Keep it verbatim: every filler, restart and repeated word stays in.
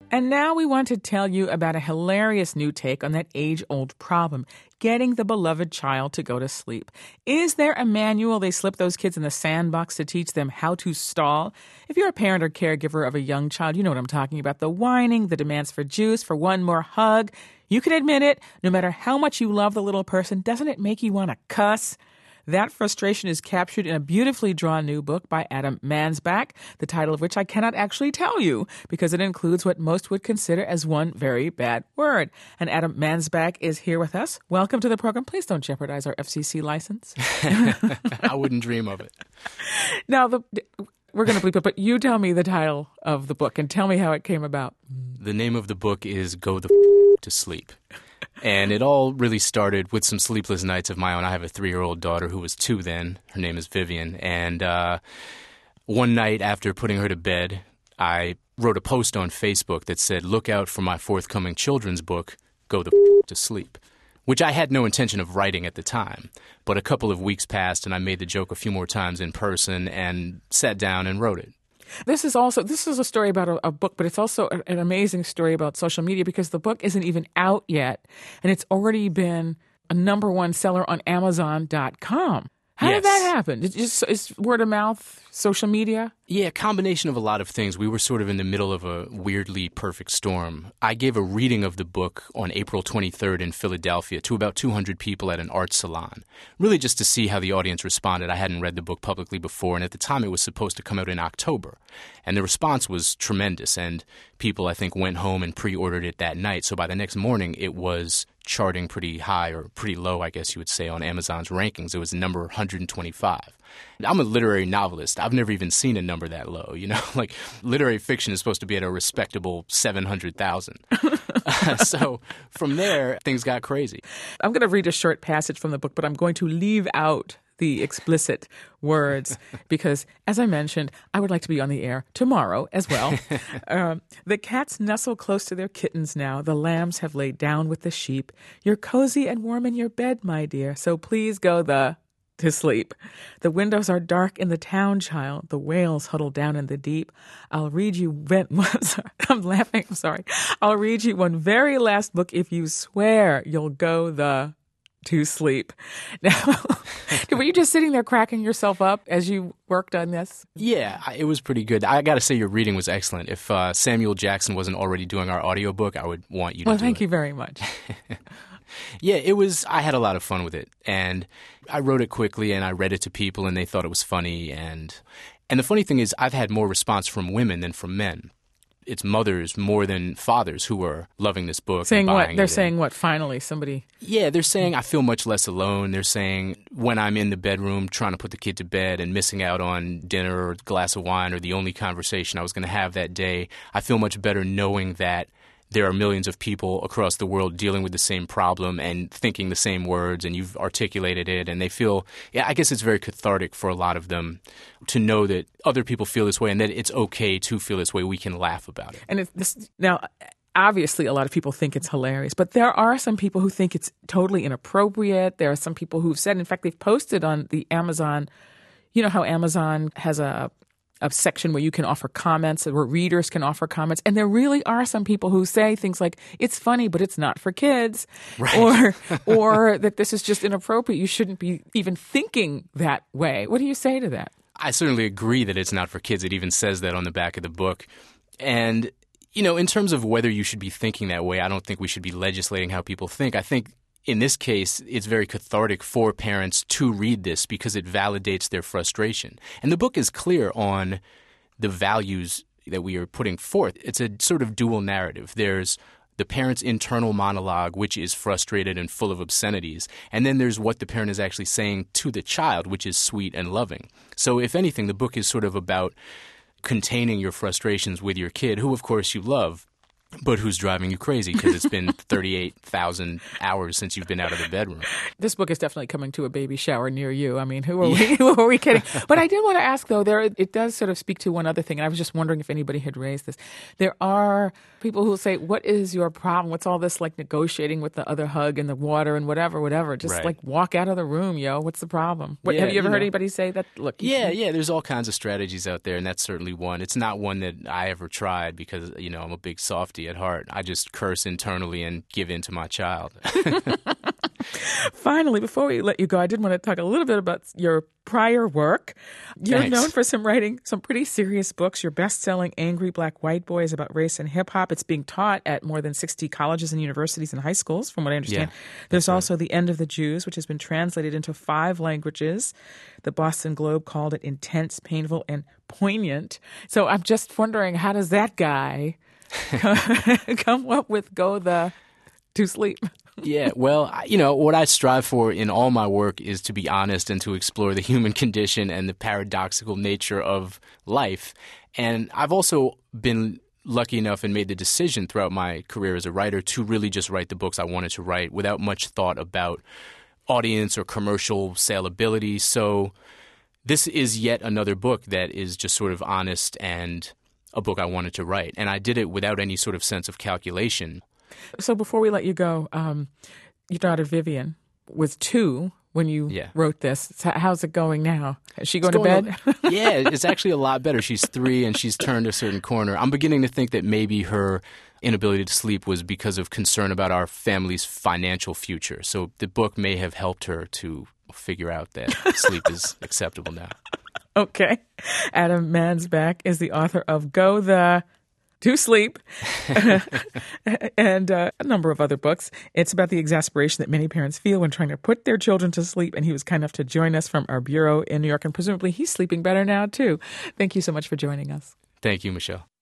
And now we want to tell you about a hilarious new take on that age-old problem, getting the beloved child to go to sleep. Is there a manual they slip those kids in the sandbox to teach them how to stall? If you're a parent or caregiver of a young child, you know what I'm talking about. The whining, the demands for juice, for one more hug. You can admit it, no matter how much you love the little person, doesn't it make you want to cuss? That frustration is captured in a beautifully drawn new book by Adam Mansbach, the title of which I cannot actually tell you because it includes what most would consider as one very bad word. And Adam Mansbach is here with us. Welcome to the program. Please don't jeopardize our F C C license. I wouldn't dream of it. Now, the, we're going to bleep it, but you tell me the title of the book and tell me how it came about. The name of the book is Go the F*** to Sleep. And it all really started with some sleepless nights of my own. I have a three-year-old daughter who was two then. Her name is Vivian. And uh, one night after putting her to bed, I wrote a post on Facebook that said, "Look out for my forthcoming children's book, Go the F*** to Sleep," which I had no intention of writing at the time. But a couple of weeks passed, and I made the joke a few more times in person and sat down and wrote it. This is also, this is a story about a, a book, but it's also a, an amazing story about social media because the book isn't even out yet, and it's already been a number one seller on Amazon dot com. How Yes. did that happen? It's just it's word of mouth, social media? Yeah, a combination of a lot of things. We were sort of in the middle of a weirdly perfect storm. I gave a reading of the book on April twenty-third in Philadelphia to about two hundred people at an art salon, really just to see how the audience responded. I hadn't read the book publicly before, and at the time it was supposed to come out in October. And the response was tremendous, and people, I think, went home and pre-ordered it that night. So by the next morning, it was charting pretty high, or pretty low, I guess you would say, on Amazon's rankings. It was number one hundred twenty-five. I'm a literary novelist. I've never even seen a number that low, you know? Like, literary fiction is supposed to be at a respectable seven hundred thousand. So from there, things got crazy. I'm going to read a short passage from the book, but I'm going to leave out the explicit words because, as I mentioned, I would like to be on the air tomorrow as well. um, the cats nestle close to their kittens now. The lambs have laid down with the sheep. You're cozy and warm in your bed, my dear, so please go the to sleep. The windows are dark in the town, child. The whales huddle down in the deep. I'll read you when, I'm laughing, I'm sorry. I'll read you one very last book if you swear you'll go the to sleep. Now, were you just sitting there cracking yourself up as you worked on this? Yeah, I- it was pretty good. I got to say your reading was excellent. If uh, Samuel Jackson wasn't already doing our audiobook, I would want you to Well, do thank it. you very much. Yeah, it was, I had a lot of fun with it. And I wrote it quickly and I read it to people and they thought it was funny. And and the funny thing is I've had more response from women than from men. It's mothers more than fathers who are loving this book. Saying and what? buying They're it. saying what? Finally, somebody. Yeah, they're saying I feel much less alone. They're saying when I'm in the bedroom trying to put the kid to bed and missing out on dinner or a glass of wine or the only conversation I was going to have that day, I feel much better knowing that there are millions of people across the world dealing with the same problem and thinking the same words, and you've articulated it, and they feel, yeah, I guess it's very cathartic for a lot of them to know that other people feel this way and that it's okay to feel this way. We can laugh about it. And it's this, now, obviously, a lot of people think it's hilarious, but there are some people who think it's totally inappropriate. There are some people who've said, in fact, they've posted on the Amazon, you know how Amazon has a a section where you can offer comments, where readers can offer comments. And there really are some people who say things like, it's funny, but it's not for kids. Right. Or, or that this is just inappropriate. You shouldn't be even thinking that way. What do you say to that? I certainly agree that it's not for kids. It even says that on the back of the book. And, you know, in terms of whether you should be thinking that way, I don't think we should be legislating how people think. I think in this case, it's very cathartic for parents to read this because it validates their frustration. And the book is clear on the values that we are putting forth. It's a sort of dual narrative. There's the parent's internal monologue, which is frustrated and full of obscenities. And then there's what the parent is actually saying to the child, which is sweet and loving. So if anything, the book is sort of about containing your frustrations with your kid, who, of course, you love, but who's driving you crazy because it's been thirty-eight thousand hours since you've been out of the bedroom. This book is definitely coming to a baby shower near you. I mean, who are we, who are we kidding? But I did want to ask, though, there it does sort of speak to one other thing, and I was just wondering if anybody had raised this. There are people who say, what is your problem? What's all this, like, negotiating with the other hug and the water and whatever, whatever? Just, right. like, walk out of the room, yo. What's the problem? What, Yeah, have you ever you heard know. anybody say that? Look. Yeah, yeah, there's all kinds of strategies out there, and that's certainly one. It's not one that I ever tried because, you know, I'm a big softie at heart. I just curse internally and give in to my child. Finally, before we let you go, I did want to talk a little bit about your prior work. You're Thanks. known for some writing some pretty serious books. Your best-selling Angry Black White Boy is about race and hip-hop. It's being taught at more than sixty colleges and universities and high schools, from what I understand. Yeah, There's right. also The End of the Jews, which has been translated into five languages. The Boston Globe called it intense, painful, and poignant. So I'm just wondering, how does that guy come up with Go the to Sleep? Yeah, well, I- you know, what I strive for in all my work is to be honest and to explore the human condition and the paradoxical nature of life. And I've also been lucky enough and made the decision throughout my career as a writer to really just write the books I wanted to write without much thought about audience or commercial saleability. So this is yet another book that is just sort of honest and a book I wanted to write. And I did it without any sort of sense of calculation. So before we let you go, um, your daughter Vivian was two when you Yeah. wrote this. So how's it going now? Is she going It's to going bed? a- yeah, it's actually a lot better. She's three and she's turned a certain corner. I'm beginning to think that maybe her inability to sleep was because of concern about our family's financial future. So the book may have helped her to figure out that sleep is acceptable now. Okay. Adam Mansbach is the author of Go the to Sleep and uh, a number of other books. It's about the exasperation that many parents feel when trying to put their children to sleep. And he was kind enough to join us from our bureau in New York. And presumably he's sleeping better now, too. Thank you so much for joining us. Thank you, Michelle.